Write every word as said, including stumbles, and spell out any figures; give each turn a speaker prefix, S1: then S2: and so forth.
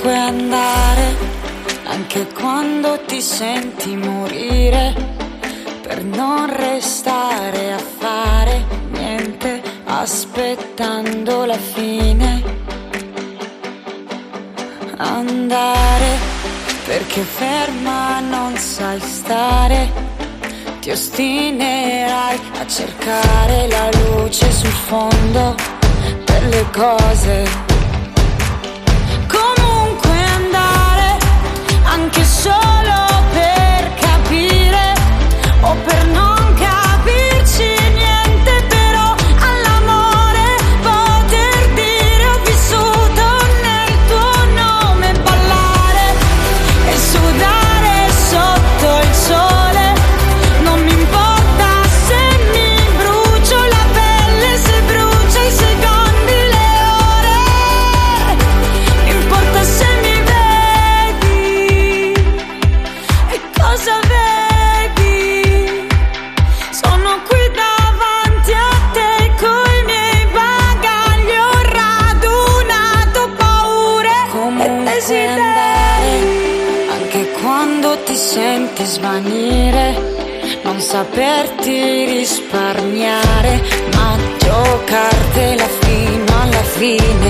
S1: Comunque andare, anche quando ti senti morire, per non restare a fare niente, aspettando la fine. Andare, perché ferma non sai stare, ti ostinerai a cercare la luce sul fondo delle cose. Comunque andare, anche solo per capire o per non capirci niente, però all'amore poter dire ho vissuto nel tuo nome, ballare e sudare sotto il sole, non mi importa se mi brucio la pelle, se brucia i secondi, le ore, mi importa se mi vedi e cosa vedi, sono qui davanti a te coi miei bagagli, ho radunato paure e desideri, anche quando ti senti svanire, non saperti risparmiare, ma giocartela fino alla fine.